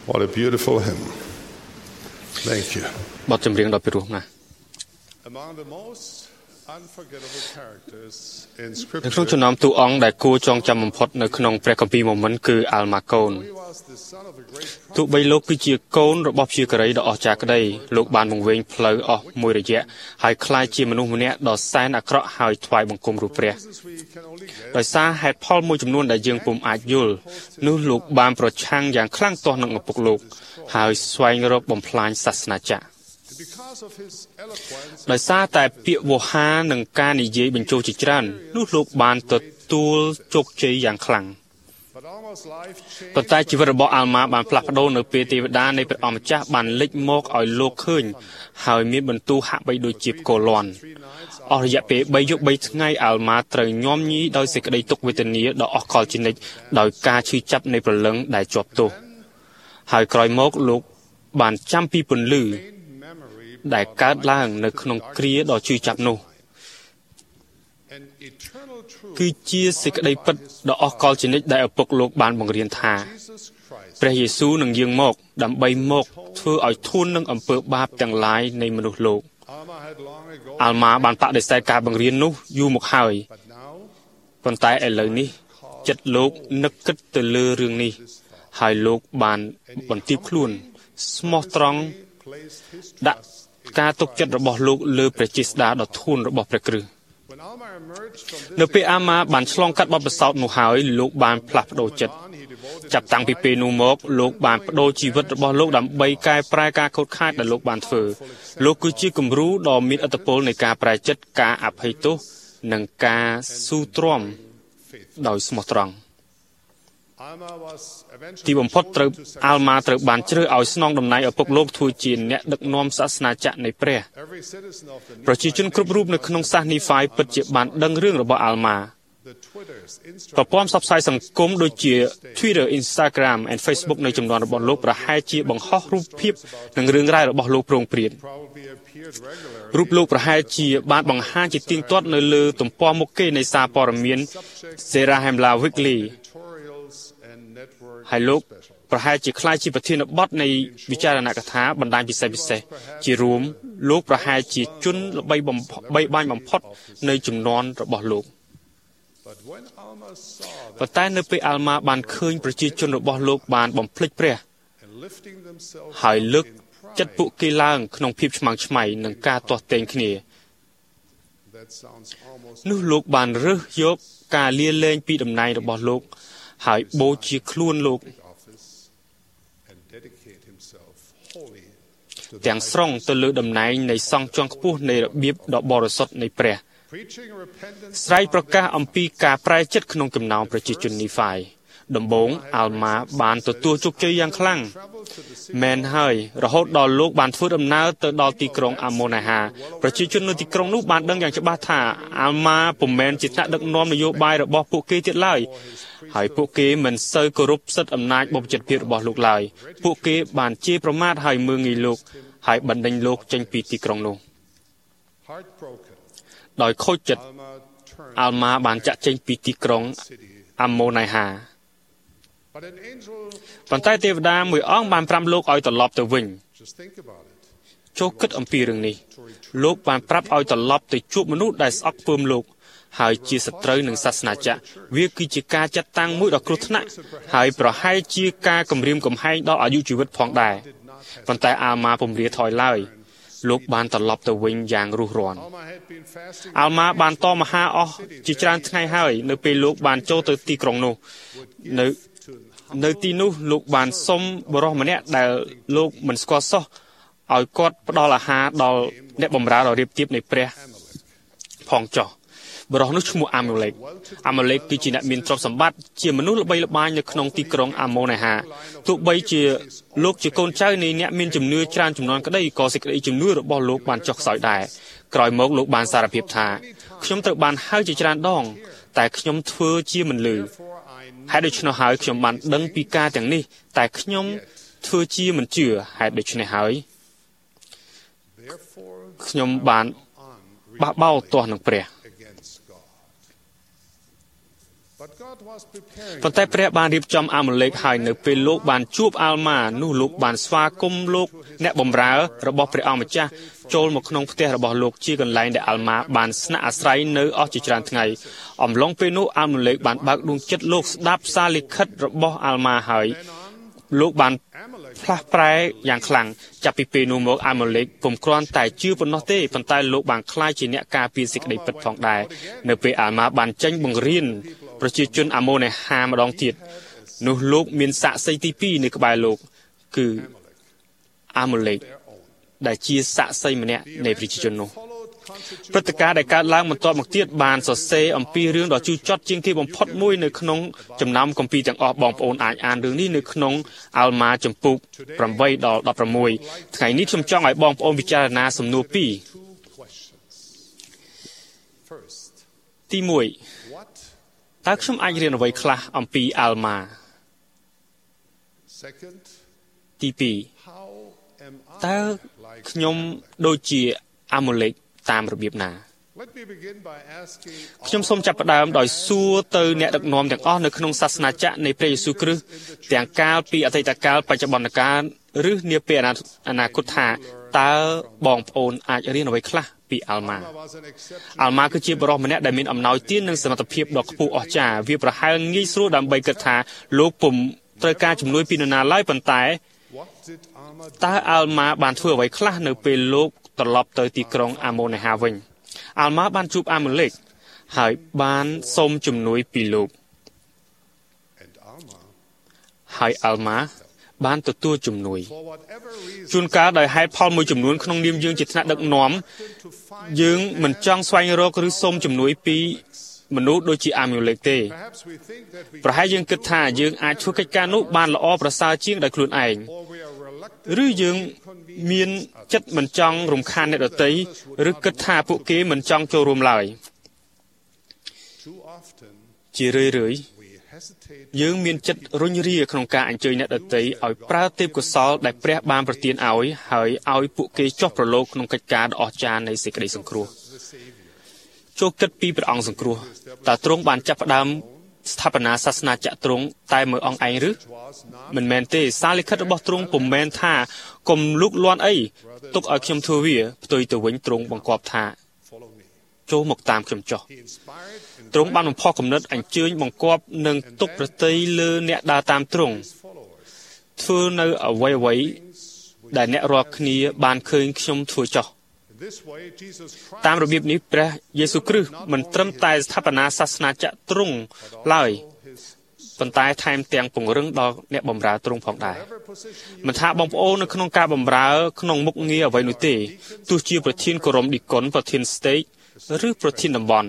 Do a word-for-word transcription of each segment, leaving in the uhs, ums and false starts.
What a beautiful hymn. Thank you. បទចម្រៀងដ៏ពិរោះណាស់ Among the most unforgettable characters in នៅក្នុង Scripture, ចំណោមតួអង្គដែលគួរចងចាំបំផុតនៅក្នុងព្រះគម្ពីរមួយមិនគឺអាល់ម៉ាកូន he was the son of a great ទោះបីលោកគឺជាកូនរបស់ព្យាការីដ៏អស្ចារ្យក្តីលោកបានបង្វែងផ្លូវអស់មួយរយៈហើយក្លាយជាមនុស្សម្នាក់ដ៏សែនអាក្រក់ហើយថ្វាយបង្គំរូបព្រះ Jesus we can only guess. ដោយសារហេតុផលមួយចំនួនដែលយើងពុំអាចយល់នោះលោកបានប្រឆាំងយ៉ាងខ្លាំងទាស់នឹងឪពុកលោកហើយស្វែងរកបំផ្លាញសាសនាចក្រ Because of his eloquence, ដោយសារតែពាក្យវោហារនិងការនិយាយបញ្ចូលជាច្រើននោះលោកបានទទួលជោគជ័យយ៉ាងខ្លាំង but almost life changed. ប៉ុន្តែជីវិតរបស់អាល់ម៉ាបានផ្លាស់ប្ដូរនៅពេលទេវតានៃព្រះអម្ចាស់បានលេចមកឲ្យលោកឃើញហើយមានបន្ទូលហាក់បីដូចជាផ្គរលាន់អស់រយៈពេលបីយប់បីថ្ងៃអាល់ម៉ាត្រូវញោមញីដោយសេចក្តីទុក្ខវេទនាដ៏អស់កលជានិច្ចដោយការឈឺចាប់នៃព្រលឹងដែលជាប់ទោសហើយក្រោយមកលោកបានចាំពីពន្លឺ Memory ដែលកើតឡើងនៅក្នុងគ្រាដ៏ឈឺចាប់នោះ and eternal truth. គឺជាសេចក្តីពិតដ៏អស់កលជានិច្ចដែលឪពុកលោកបានបង្រៀនថា Jesus Christ ព្រះយេស៊ូវនឹងយាងមកដើម្បីមកធ្វើឲ្យធូននឹងអំពើបាបទាំងឡាយនៃមនុស្សលោក Alma had long ago, អាល់ម៉ាបានបដិសេធការបង្រៀននោះយូរមកហើយ but now ប៉ុន្តែឥឡូវនេះចិត្តលោកនឹកគិតទៅលើរឿងនេះហើយលោកបានបន្ទាបខ្លួនស្មោះត្រង់ placed his ដាក់ trust. ការទុកចិត្តរបស់លោកលើព្រះចេស្តាដ៏ធូនរបស់ព្រះគ្រីស្ទ When Alma emerged from this នៅពេលអាម៉ាបានឆ្លងកាត់បទពិសោធន៍នោះហើយលោកបានផ្លាស់ប្ដូរចិត្ត on, he devoted ចាប់តាំងពីពេលនោះមកលោកបានបដូរជីវិតរបស់លោកដើម្បីកែប្រែការខូចខាតដែលលោកបានធ្វើលោកគឺជាគំរូដ៏មានឥទ្ធិពលនៃការប្រែចិត្តការអភ័យទោសនិងការស៊ូទ្រាំដោយស្មោះត្រង់ Alma was eventually ទីបំផុតត្រូវ chosen to អាល់ម៉ាត្រូវបានជ្រើសឲ្យស្នងតំណែងឪពុកលោកធ្វើជាអ្នកដឹកនាំសាសនាចក្រនៃព្រះ every citizen of the ប្រជាជនគ្រប់រូបនៅក្នុងសាសនីហ្វាយពិតជាបានដឹងរឿងរបស់អាល់ម៉ា the Twitters, ប្រ Instagram, ព័ន្ធផ្សព្វផ្សាយសង្គមដូចជា Twitter, Instagram and Facebook នៅចំនួនរបស់លោកប្រហែលជាបង្ហោះរូបភាពនិងរឿងរ៉ាវរបស់លោកប្រងព្រាត probably appeared regularly. រូបលោកប្រហែលជាបានបង្ហាញជាទៀងទាត់នៅលើទំព័រមុខគេនៃសារព័ត៌មាន Zarahemla Weekly Editorials and network ហើយលោក special. ប្រហែលជាខ្លាយជាប្រធានបទនៃវិចារណកថាបណ្ដាញពិសេសពិសេសជារួមលោកប្រហែលជាជនល្បីបំផុតបីបាញ់បំផុតនៅចំនួនរបស់លោក But when Alma saw ប៉ុ that ន្តែនៅពេលអាល់ម៉ាបានឃើញប្រជាជនរបស់លោកបានបំភ្លេចព្រះ and lifting themselves ហើយ up លើក in ចិត្ត pride, ពួកគេឡើងក្នុងភាពឆ្មាំងឆ្មៃនិងការទាស់ទែងគ្នា that sounds almost នោះលោកបានរើសយកការលាលែងពីតំណែងរបស់លោកហើយបូជាខ្លួនលោក like office and dedicate himself wholly to ទាំង the ស្រុងទៅលើតំណែងនៃសង្ឃជាន់ខ្ពស់នៃរបៀបដ៏បរិសុទ្ធនៃព្រះ preaching repentance ស្រែកប្រកាសអំពីការប្រែចិត្តក្នុងចំណោមប្រជាជននីហ្វាយដំបូងអាល់ម៉ាបានទទួលជោគជ័យយ៉ាងខ្លាំង travel to the city មែនហើយរហូតដល់លោកបានធ្វើដំណើរទៅដល់ទីក្រុងអាម៉ូណាហាប្រជាជននៅទីក្រុងនោះបានដឹងយ៉ាងច្បាស់ថាអាល់ម៉ាពុំមែនជាថ្នាក់ដឹកនាំនយោបាយរបស់ពួកគេទៀតឡើយហើយពួកគេមិនសូវគោរពសិទ្ធិអំណាចបព្វជិតភាពរបស់លោកឡើយពួកគេបានជេរប្រមាថហើយមើលងាយលោកហើយបណ្ដេញលោកចេញពីទីក្រុងនោះ heartbroken ដោយខូចចិត្ត Alma turned អាល់ម៉ាបានចាក់ចេញពីទីក្រុង city អាម៉ូណាហា but an angel ប៉ុន្តែទេវតាមួយអង្គបានប្រាប់លោកឲ្យត្រឡប់ទៅវិញ just think about it ចូលគិតអំពីរឿងនេះលោកបានប្រាប់ឲ្យត្រឡប់ទៅជួបមនុស្សដែលស្អប់ពើមលោកហើយជាសត្រូវនឹងសាសនាចក្រវាគឺជាការចាត់តាំងមួយដ៏គ្រោះថ្នាក់ហើយប្រហែលជាការគំរាមកំហែងដល់អាយុជីវិតផងដែរប៉ុន្តែអាម៉ាពុំរាថយឡើយលោកបានត្រឡប់ទៅវិញយ៉ាងរស់រាន Alma had been fasting អាល់ម៉ាបានតមហាអស់ជាច្រើនថ្ងៃហើយនៅពេលលោកបានចូលទៅទីក្រុងនោះនៅ to នៅទីនោះលោកបានសុំបរិសម្នាក់ដែលលោកមិនស្គាល់សោះឲ្យគាត់ផ្ដល់អាហារដល់អ្នកបម្រើដ៏រៀបទៀបនៃព្រះផងចុះបរិសនោះឈ្មោះអាម៉ូលេកអាម៉ូលេកគឺជាអ្នកមានទ្រព្យសម្បត្តិជាមនុស្សល្បីល្បាញនៅក្នុងទីក្រុងអាម៉ូណាហាទោះបីជាលោកជាកូនចៅនៃអ្នកមានជំនឿច្រើនចំនួនក្តីក៏សេចក្តីជំនឿរបស់លោកបានចុះខ្សោយដែរក្រោយមកលោកបានសារភាពថាខ្ញុំត្រូវបានហៅជាច្រើនដងតែខ្ញុំធ្វើជាមិនឮ for I ហេតុដូច្នោះហើយខ្ញុំបានដឹងពីការទាំងនេះតែខ្ញុំធ្វើជាមិនជឿហេតុដូច្នេះហើយ therefore ខ្ញុំបាន on បះបោរទាស់នឹងព្រះ against God ប៉ុន្តែព្រះបានរៀបចំអាម៉ូលេកហើយនៅពេលលោកបានជួបអាល់ម៉ានោះលោកបានស្វាគមន៍លោកអ្នកបម្រើរបស់ព្រះអង្គម្ចាស់ចូលមកក្នុងផ្ទះរបស់លោកជាកន្លែងដែលអាល់ម៉ាបានស្នាក់អាស្រ័យនៅអស់ជាច្រើនថ្ងៃអំឡុងពេលនោះអាម៉ូលេកបានបើកដួងចិត្តលោកស្ដាប់សារលិខិតរបស់អាល់ម៉ាហើយលោកបានផ្លាស់ប្រែយ៉ាងខ្លាំងចាប់ពីពេលនោះមកអាម៉ូលេកពុំគ្រាន់តែជឿប៉ុណ្ណោះទេប៉ុន្តែលោកបានក្លាយជាអ្នកការពារសេចក្តីពិតផងដែរនៅពេលអាល់ម៉ាបានចេញបង្រៀនប្រជាជនអាម៉ូនេហាម្ដងទៀតនោះលោកមានសាក្សីទីពីរនៅក្បែរលោកគឺអាម៉ូលេកដែលជាសាក្សីម្នាក់នៃប្រជាជននោះព្រឹត្តិការណ៍ដែលកើតឡើងបន្ទាប់មកទៀតបានសរសេរអំពីរឿងដ៏ជូរចត់ជាងគេបំផុតមួយនៅក្នុងចំណោមគម្ពីរទាំងអស់បងប្អូនអាចអានរឿងនេះនៅក្នុងអាល់ម៉ាចំពុកប្រាំបីដល់ដប់ប្រាំមួយថ្ងៃនេះខ្ញុំចង់ឲ្យបងប្អូនពិចារណាសំណួរពីរទីមួយតើខ្ញុំអាចរៀនអ្វីខ្លះអំពីអាល់ម៉ាទីពីរតើខ្ញុំដូចជាអាម៉ូលេកតាមរបៀបណាខ្ញុំសូមចាប់ផ្ដើមដោយសួរទៅអ្នកដឹកនាំទាំងអស់នៅក្នុងសាសនាចក្រនៃព្រះយេស៊ូវគ្រីស្ទទាំងកាលពីអតីតកាលបច្ចុប្បន្នកាលឬនាពេលអនាគតថាតើបងប្អូនអាចរៀនអ្វីខ្លះពីអាល់ម៉ាអាល់ម៉ាគឺជាបរិសុទ្ធម្នាក់ដែលមានអំណោយទាននិងសមត្ថភាពដ៏ខ្ពស់អស្ចារ្យវាប្រហែលងាយស្រួលដើម្បីគិតថាលោកពុំត្រូវការជំនួយពីនរណាឡើយប៉ុន្តែតើអាល់ម៉ាបានធ្វើអ្វីខ្លះនៅពេលលោកត្រឡប់ទៅទីក្រុងអាម៉ូនេហាវិញអាល់ម៉ាបានជួបអាម៉ូលេកហើយបានសូមជំនួយពីលោកហើយអាល់ម៉ាបានទទួលជំនួយជួនកាលដោយហេតុផលមួយចំនួនក្នុងនាមយើងជាថ្នាក់ដឹកនាំយើងមិនចង់ស្វែងរកឬសូមជំនួយពីមនុស្សដូចជាអាម៉ូលេកទេប្រហែលយើងគិតថាយើងអាចធ្វើកិច្ចការនោះបានល្អប្រសើរជាងដោយខ្លួនឯងឬយើងមានចិត្តមិនចង់រំខានអ្នកដទៃឬគិតថាពួកគេមិនចង់ចូលរួមឡើយជារឿយៗយើងមានចិត្តរុញរាក្នុងការអញ្ជើញអ្នកដទៃឲ្យប្រើទេពកោសល្យដែលព្រះបានប្រទានឲ្យហើយឲ្យពួកគេចុះប្រឡូកក្នុងកិច្ចការដ៏អស្ចារ្យនៃសេចក្តីសង្គ្រោះចូលគិតពីព្រះអង្គសង្គ្រោះតើទ្រង់បានចាប់ផ្ដើមស្ថាបនាសាសនាចក្រទ្រង់តែមួយអង្គឯងឬមិនមែនទេសារលិខិតរបស់ទ្រង់ពុំមែនថាកុំលូកលាន់អីទុកឲ្យខ្ញុំធ្វើវាផ្ទុយទៅវិញទ្រង់បង្គាប់ថាចូលមកតាមខ្ញុំចុះទ្រង់បានបំផុសគំនិតអញ្ជើញបង្គាប់និងទុកប្រតិលើអ្នកដើរតាមទ្រង់ធ្វើនៅអ្វីអ្វីដែលអ្នករាល់គ្នាបានឃើញខ្ញុំធ្វើចុះតាមរបៀបនេះព្រះយេស៊ូវគ្រីស្ទមិនត្រឹមតែស្ថាបនាសាសនាចក្រទ្រង់ឡើយប៉ុន្តែថែមទាំងពង្រឹងដល់អ្នកបម្រើទ្រង់ផងដែរមិនថាបងប្អូននៅក្នុងការបម្រើក្នុងមុខងារអ្វីនោះទេទោះជាប្រធានគោរមឌីកុនប្រធានស្តេកឬប្រធានតំបន់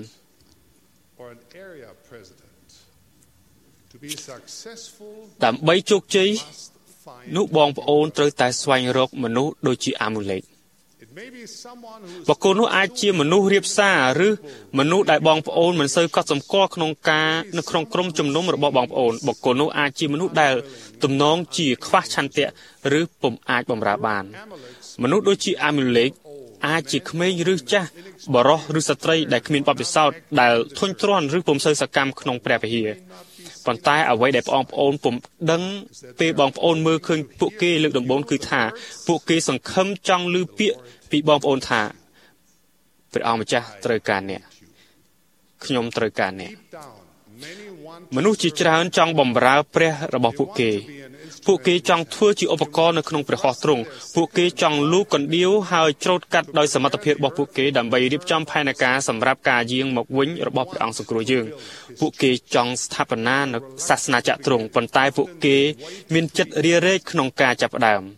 ដើម្បីជោគជ័យនោះបងប្អូនត្រូវតែស្វែងរកមនុស្សដូចជាអាម៉ូលេកបុគ្គលនោះអាចជាមនុស្សរៀបសារឬមនុស្សដែលបងប្អូនមិនសូវកត់សម្គាល់ក្នុងការនៅក្នុងក្រុមជំនុំរបស់បងប្អូនបុគ្គលនោះអាចជាមនុស្សដែលទំនងជាខ្វះឆន្ទៈឬពុំអាចបម្រើបានមនុស្សដូចជាអាម៉ូលេកអាចជាក្មេងឬចាស់បរិសុទ្ធឬស្ត្រីដែលគ្មានបទពិសោធន៍ដែលធុញទ្រាន់ឬពុំសូវសកម្មក្នុងព្រះវិហារប៉ុន្តែអ្វីដែលបងប្អូនពុំដឹងពេលបងប្អូនមើលឃើញពួកគេលើកដំបូងគឺថាពួកគេសង្ឃឹមចង់ឮពាក្យពីបងប្អូនថាព្រះអង្គម្ចាស់ត្រូវការអ្នកខ្ញុំត្រូវការអ្នកមនុស្សជាច្រើនចង់បម្រើព្រះរបស់ពួកគេពួកគេចង់ធ្វើជាឧបករណ៍នៅក្នុងព្រះហស្ថទ្រង់ពួកគេចង់លូកកណ្ដៀវហើយច្រូតកាត់ដោយសមត្ថភាពរបស់ពួកគេដើម្បីរៀបចំផែនការសម្រាប់ការយាងមកវិញរបស់ព្រះអង្គសង្គ្រោះយើងពួកគេចង់ស្ថាបនានៅសាសនាចក្រទ្រង់ប៉ុន្តែពួកគេមានចិត្តរារែកក្នុងការចាប់ផ្ដើម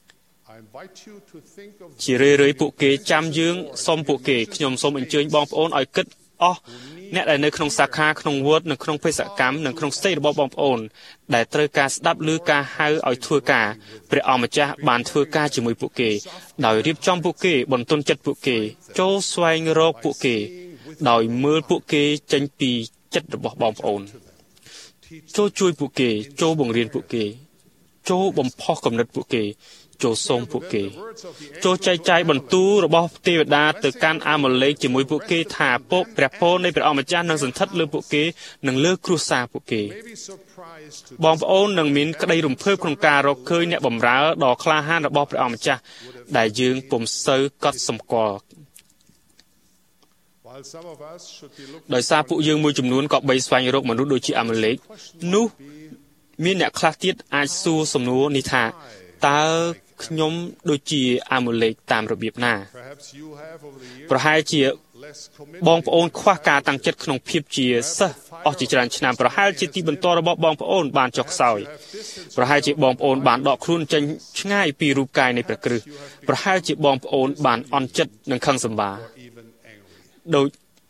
ជារឿយៗពួកគេចាំយើងសូមពួកគេខ្ញុំសូមអញ្ជើញបងប្អូនឲ្យគិតអស់អ្នកដែលនៅក្នុងសាខាក្នុងវត្តនៅក្នុងបេសកកម្មនិងក្នុងស្ទេរបស់បងប្អូនដែលត្រូវការស្ដាប់ឮការហៅឲ្យធ្វើការព្រះអង្គម្ចាស់បានធ្វើការជាមួយពួកគេដោយរៀបចំពួកគេបន្ទន់ចិត្តពួកគេចូលស្វែងរកពួកគេដោយមើលពួកគេចេញពីចិត្តរបស់បងប្អូនចូលជួយពួកគេចូលបង្រៀនពួកគេចូលបំផុសគំនិតពួកគេចូលសូមពួកគេចូលចែកចាយបន្ទូលរបស់ទេវតាទៅកាន់អាម៉ាឡេកជាមួយពួកគេថាពកព្រះពរនៃព្រះអង្គម្ចាស់នឹងសន្ធិដ្ឋលើពួកគេនិងលើគ្រួសារពួកគេបងប្អូននឹងមានក្តីរំភើបក្នុងការរកឃើញអ្នកបម្រើដ៏ក្លាហានរបស់ព្រះអង្គម្ចាស់ដែលយើងពុំសូវកត់សម្គាល់ដោយសារពួកយើងមួយចំនួនក៏បីស្វែងរកមនុស្សដូចជាអាម៉ាឡេកនោះមានអ្នកខ្លះទៀតអាចសួរសំណួរនេះថាតើខ្ញុំដូចជាអាម៉ាឡេកតាមរបៀបណាប្រហែលជាបងប្អូនខ្វះការតាំងចិត្តក្នុងភាពជាសិស្សអស់ជាច្រើនឆ្នាំប្រហែលជាទីបន្ទាល់របស់បងប្អូនបានចុះខ្សោយប្រហែលជាបងប្អូនបានដកខ្លួនចេញឆ្ងាយពីរូបកាយនៃព្រះគ្រីស្ទប្រហែលជាបងប្អូនបានអន់ចិត្តនិងខឹងសម្បារដោយ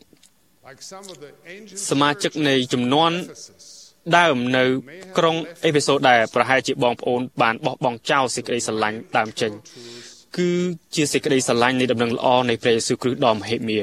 សមាជិកនៃជំនាន់ដើមនៅក្រុងអេភេសូដែរប្រហែលជាបងប្អូនបានបោះបង់ចោលសេចក្តីស្រឡាញ់ដើមចេញគឺជាសេចក្តីស្រឡាញ់នៃដំណឹងល្អនៃព្រះយេស៊ូវគ្រីស្ទដ៏មហិមា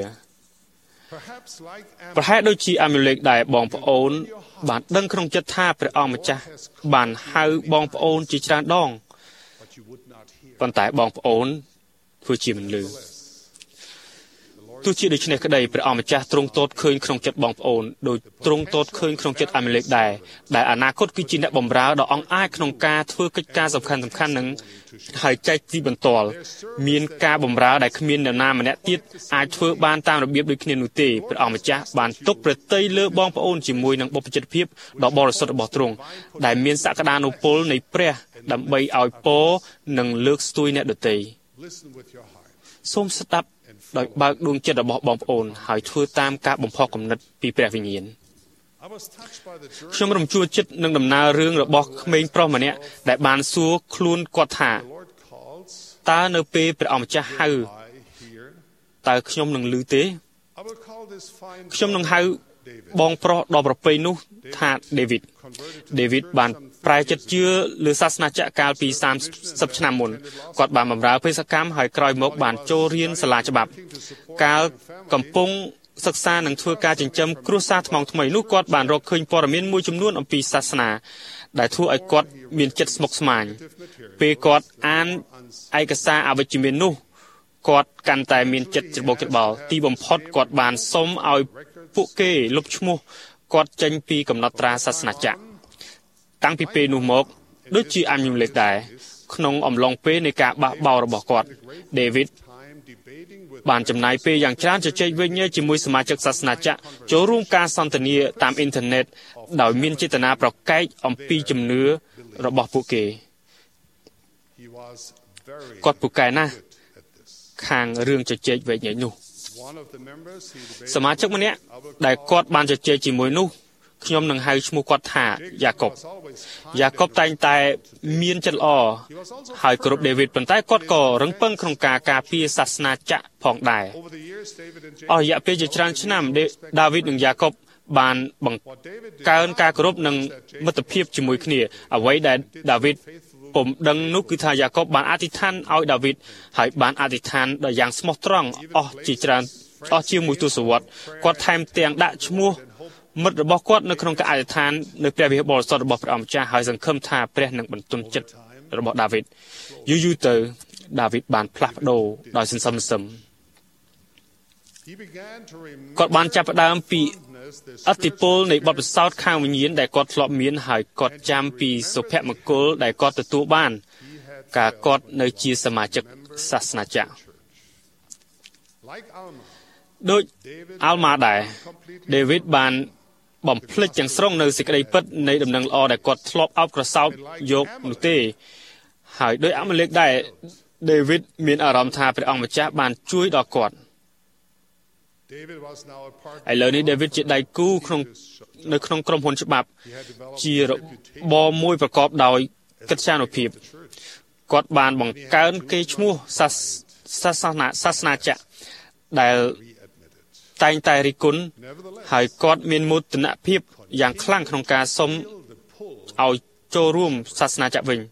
ប្រហែលដូចជាអាម៉ាឡេកដែរបងប្អូនបានដឹងក្នុងចិត្តថាព្រះអង្គម្ចាស់បានហៅបងប្អូនជាច្រើនដងប៉ុន្តែបងប្អូនធ្វើជាមិនឮទោះជាដូច្នេះក្តីព្រះអង្គម្ចាស់ទ្រង់ទតឃើញក្នុងចិត្តបងប្អូនដោយទ្រង់ទតឃើញក្នុងចិត្តអាម៉ាឡេកដែរដែលអនាគតគឺជាអ្នកបម្រើដ៏អង់អាចក្នុងការធ្វើកិច្ចការសំខាន់សំខាន់នឹងហើយចែកទីបន្ទាល់មានការបម្រើដែលគ្មាននរណាម្នាក់ទៀតអាចធ្វើបានតាមរបៀបដូចគ្នានោះទេព្រះអង្គម្ចាស់បានទុកប្រតិយលើបងប្អូនជាមួយនឹងបុព្វជិតភាពដ៏បរិសុទ្ធរបស់ទ្រង់ដែលមានសក្តានុពលនៃព្រះដើម្បីឲ្យពរនិងលើកស្ទួយអ្នកដទៃសូមស្ដាប់ដោយបើកដួងចិត្តរបស់បងប្អូនហើយធ្វើតាមការបំផុសគំនិតពីព្រះវិញ្ញាណខ្ញុំរំជួលចិត្តនឹងដំណើររឿងរបស់ក្មេងប្រុសម្នាក់ដែលបានសួរខ្លួនគាត់ថាតើនៅពេលព្រះអង្គម្ចាស់ហៅតើខ្ញុំនឹងឮទេខ្ញុំនឹងហៅបងប្រុសដ៏ប្រពៃនោះថាដេវីតដេវីតបានប្រែចិត្តជឿលើសាសនាចក្រកាលពីសាមសិបឆ្នាំមុនគាត់បានបម្រើបេសកកម្មហើយក្រោយមកបានចូលរៀនសាលាច្បាប់កាលកំពុងសិក្សានិងធ្វើការចិញ្ចឹមគ្រួសារថ្មងថ្មីនោះគាត់បានរកឃើញព័ត៌មានមួយចំនួនអំពីសាសនាដែលធ្វើឲ្យគាត់មានចិត្តស្មុគស្មាញពេលគាត់អានឯកសារអវិជ្ជមាននោះគាត់កាន់តែមានចិត្តច្របូកច្របល់ទីបំផុតគាត់បានសុំឲ្យពួកគេលុបឈ្មោះគាត់ចេញពីកំណត់ត្រាសាសនាចក្រតាំងពីពេលនោះមកដូចជាអាម៉ាឡេកដែរក្នុងអំឡុងពេលនៃការបះបោររបស់គាត់ដេវីតបានចំណាយពេលយ៉ាងច្រើនជជែកវិញជាមួយសមាជិកសាសនាចក្រចូលរួមការសន្ទនាតាមអ៊ីនធឺណិតដោយមានចេតនាប្រកែកអំពីជំនឿរបស់ពួកគេគាត់ពូកែណាស់ខាងរឿងជជែកវែកញែកនោះសមាជិកម្នាក់ដែលគាត់បានជជែកជាមួយនោះខ្ញុំនឹងហៅឈ្មោះគាត់ថាយ៉ាកុបយ៉ាកុបតែងតែមានចិត្តល្អហើយគោរពដេវីតប៉ុន្តែគាត់ក៏រឹងប៉ឹងក្នុងការការពារសាសនាចក្រផងដែរអស់រយៈពេលជាច្រើនឆ្នាំដាវីតនិងយ៉ាកុបបានបង្កើនការគោរពនិងមិត្តភាពជាមួយគ្នាអ្វីដែលដាវីតពុំដឹងនោះគឺថាយ៉ាកុបបានអធិដ្ឋានឲ្យដាវីតហើយបានអធិដ្ឋានដោយយ៉ាងស្មោះត្រង់អស់ជាច្រើនអស់ជាមួយទសវត្សរ៍គាត់ថែមទាំងដាក់ឈ្មោះមិត្តរបស់គាត់នៅក្នុងការអធិដ្ឋាននៅព្រះវិហារបរិសុទ្ធរបស់ព្រះអង្គម្ចាស់ហើយសង្ឃឹមថាព្រះនឹងបន្ទន់ចិត្តរបស់ដាវីតយូរយូរទៅដាវីតបានផ្លាស់ប្ដូរដោយសន្សំសឹមគាត់បានចាប់ផ្ដើមពីអតិពលនៃបទពិសោធន៍ខាងវិញ្ញាណដែលគាត់ធ្លាប់មានហើយគាត់ចាំពីសុភមង្គលដែលគាត់ទទួលបានការគាត់នៅជាសមាជិកសាសនាចក្រដូចអាល់ម៉ាដែរដេវីតបានបំភ្លេចទាំងស្រុងនៅសេចក្តីពិតនៃដំណឹងល្អដែលគាត់ធ្លាប់អោបក្រសោបយកនោះទេហើយដោយអាម៉ាឡេកដែរដេវីតមានអារម្មណ៍ថាព្រះអង្គម្ចាស់បានជួយដល់គាត់ឥឡូវនេះដេវីតជាដៃគូក្នុងនៅក្នុងក្រុមហ៊ុនច្បាប់ជារបបមួយប្រកបដោយកិត្យានុភាពគាត់បានបង្កើនកេរ្តិ៍ឈ្មោះសាសនាសាសនាចក្រដែលតែងតែរិះគន់ហើយគាត់មានមោទនភាពយ៉ាងខ្លាំងក្នុងការសុំឲ្យចូលរួមសាសនាចក្រវិញ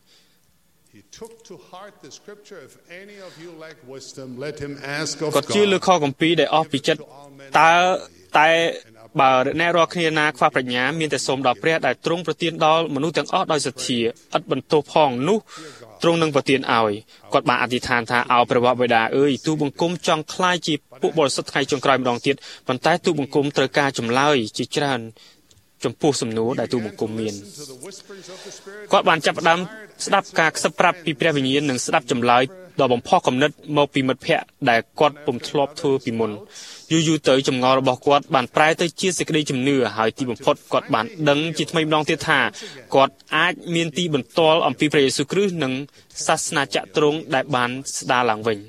គាត់ជឿលើខគម្ពីរដែលអស់ពីចិត្តតើតែបើអ្នករាល់គ្នាណាខ្វះប្រាជ្ញាមានតែសូមដល់ព្រះដែលទ្រង់ប្រទានដល់មនុស្សទាំងអស់ដោយសទ្ធាឥតបន្ទោសផងនោះទ្រង់នឹងប្រទានឲ្យគាត់បានអធិដ្ឋានថាអោព្រះបិតាអើយទូបង្គំចង់ខ្លាយជាពួកបរិសុទ្ធថ្ងៃចុងក្រោយម្ដងទៀតប៉ុន្តែទូបង្គំត្រូវការចម្លើយជាច្រើនចំពោះសំណួរដែលទូបង្គំមានគាត់បានចាប់ផ្ដើមស្ដាប់ការខ្សឹបប្រាប់ពីព្រះវិញ្ញាណនិងស្ដាប់ចម្លើយដ៏បំផុសគំនិតមកពីមិត្តភ័ក្តិដែលគាត់ពុំធ្លាប់ធ្វើពីមុនយូរយូរទៅចម្ងល់របស់គាត់បានប្រែទៅជាសេចក្តីជំនឿហើយទីបំផុតគាត់បានដឹងជាថ្មីម្ដងទៀតថាគាត់អាចមានទីបន្ទាល់អំពីព្រះយេស៊ូវគ្រីស្ទនិងសាសនាចក្រទ្រង់ដែលបានស្ដារឡើងវិញ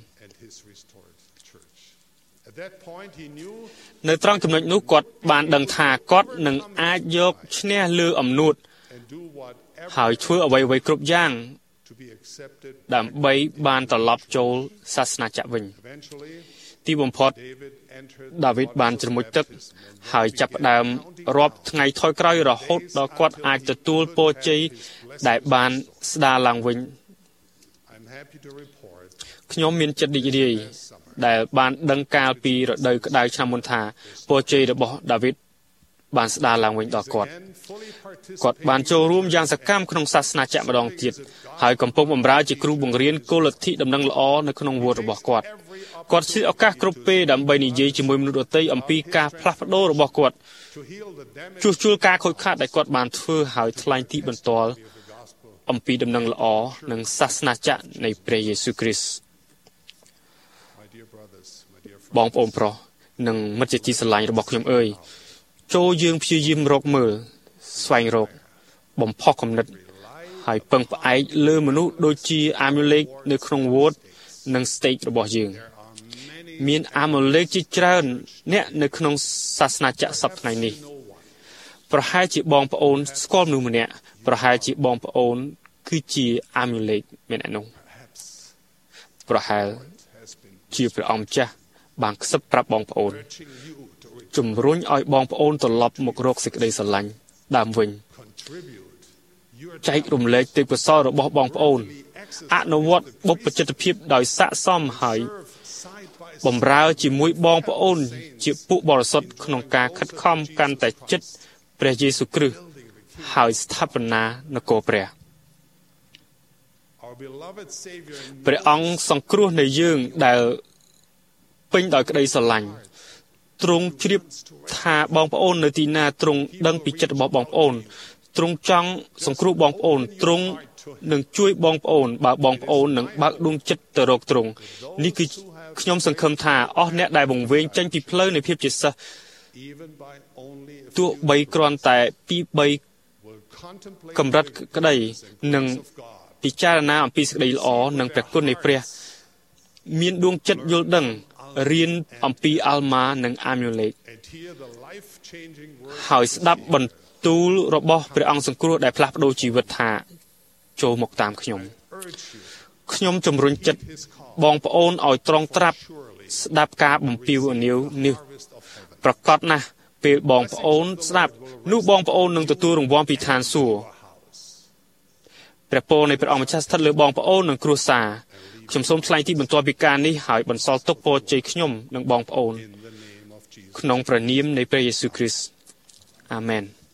នៅត្រង់ចំណុចនោះគាត់បានដឹងថាគាត់នឹងអាចយកឈ្នះលើអំនួតហើយធ្វើអ្វីៗគ្រប់យ៉ាងដើម្បីបានត្រឡប់ចូលសាសនាចក្រវិញទីបំផុតដាវីតបានជ្រមុជទឹកហើយចាប់ផ្ដើមរាប់ថ្ងៃថយក្រោយរហូតដល់គាត់អាចទទួលពរជ័យដែលបានស្ដារឡើងវិញខ្ញុំមានចិត្តរីករាយដែលបានដឹងកាលពីរដូវក្តៅឆ្នាំមុនថាពរជ័យរបស់ដាវីតបានស្ដារឡើងវិញដល់គាត់គាត់បានចូលរួមយ៉ាងសកម្មក្នុងសាសនាចក្រម្ដងទៀតហើយកំពុងបម្រើជាគ្រូបង្រៀនគោលលទ្ធិដំណឹងល្អនៅក្នុងវត្តរបស់គាត់គាត់ឆ្លៀតឱកាសគ្រប់ពេលដើម្បីនិយាយជាមួយមនុស្សដទៃអំពីការផ្លាស់ប្ដូររបស់គាត់ជួសជុលការខូចខាតដែលគាត់បានធ្វើហើយថ្លែងទីបន្ទាល់អំពីដំណឹងល្អនិងសាសនាចក្រនៃព្រះយេស៊ូវគ្រីស្ទបងប្អូនប្រុសនិងមិត្តជាទីស្រឡាញ់របស់ខ្ញុំអើយចូលយើងព្យាយាមរកមើលស្វែងរកបំផុសគំនិតហើយពឹងផ្អែកលើមនុស្សដូចជាអាម៉ូលេកនៅក្នុងវត្តនិងស្តេករបស់យើងមានអាម៉ូលេកជាច្រើនអ្នកនៅក្នុងសាសនាចក្រសប្តាហ៍ថ្ងៃនេះប្រហែលជាបងប្អូនស្គាល់មនុស្សម្នាក់ប្រហែលជាបងប្អូនគឺជាអាម៉ូលេកមានអ្នកនោះប្រហែលជាព្រះអង្គម្ចាស់បានខ្សឹបប្រាប់បងប្អូនជំរុញឲ្យបងប្អូនត្រឡប់មករកសេចក្តីស្រឡាញ់ដើមវិញចែករំលែកទេពកោសល្យរបស់បងប្អូនអនុវត្តបុព្វជិតភាពដោយស័ក្តិសមហើយបម្រើជាមួយបងប្អូនជាពួកបរិសុទ្ធក្នុងការខិតខំកាន់តែជិតព្រះយេស៊ូវគ្រីស្ទហើយស្ថាបនានគរព្រះព្រះអង្គសង្គ្រោះនៃយើងដែលពេញដោយក្តីស្រឡាញ់ទ្រង់ជ្រាបថាបងប្អូននៅទីណាទ្រង់ដឹងពីចិត្តរបស់បងប្អូនទ្រង់ចង់សង្គ្រោះបងប្អូនទ្រង់នឹងជួយបងប្អូនបើបងប្អូននឹងបើកដួងចិត្តទៅរកទ្រង់នេះគឺខ្ញុំសង្ឃឹមថាអស់អ្នកដែលវង្វេងចេញពីផ្លូវនៃភាពជាសិស្សទោះបីគ្រាន់តែពីបីកម្រិតក្តីនឹងពិចារណាអំពីសេចក្តីល្អនិងព្រះគុណនៃព្រះមានដួងចិត្តយល់ដឹងរៀនអំពីអាល់ម៉ានិងអាម៉ូលេកហើយស្ដាប់បន្ទូលរបស់ព្រះអង្គសង្គ្រោះដែលផ្លាស់ប្ដូរជីវិតថាចូលមកតាមខ្ញុំខ្ញុំជំរុញចិត្តបងប្អូនឲ្យត្រង់ត្រាប់ស្ដាប់ការបំពេញអនាវនេះប្រកបណាស់ពេលបងប្អូនស្ដាប់នោះបងប្អូននឹងទទួលរង្វាន់ពីឋានសួគ៌ព្រះពរនៃព្រះអង្គម្ចាស់ស្ថិតលើបងប្អូននិងគ្រួសារខ្ញុំសូមថ្លែងទីបន្ទាល់ពីការនេះហើយបន្សល់ទុកពរជ័យខ្ញុំនិងបងប្អូនក្នុងព្រះនាមនៃព្រះយេស៊ូវគ្រីស្ទអាមែន